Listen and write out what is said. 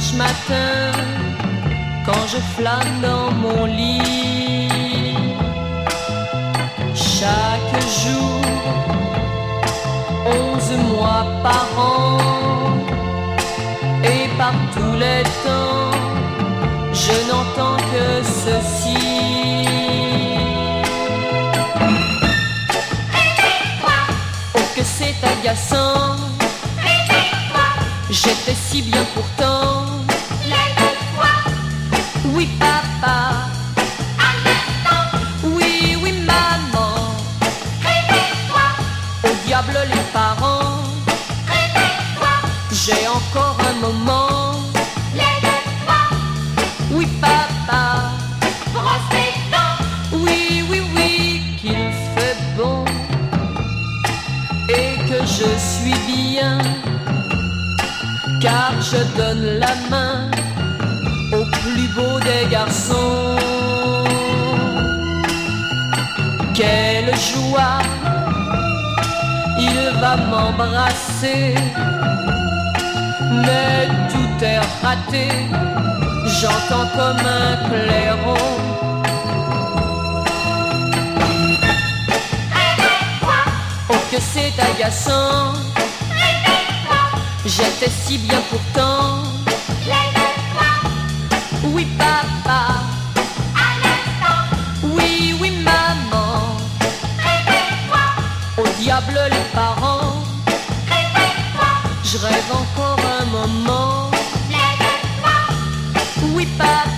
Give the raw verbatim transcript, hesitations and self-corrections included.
dimanche matin, quand je flâne dans mon lit, chaque jour, onze mois par an, et par tous les temps, je n'entends que ceci. Oh, que c'est agaçant, j'étais si bien pourtant. Oui papa, oui oui maman, au diable les parents, j'ai encore un moment. Oui papa, oui oui oui qu'il fait bon et que je suis bien, car je donne la main au plus beau des garçons. Quelle joie, il va m'embrasser, mais tout est raté, j'entends comme un clairon. Oh que c'est agaçant, j'étais si bien pourtant. Oui papa, oui oui maman, au diable les parents, je rêve encore un moment. Oui papa.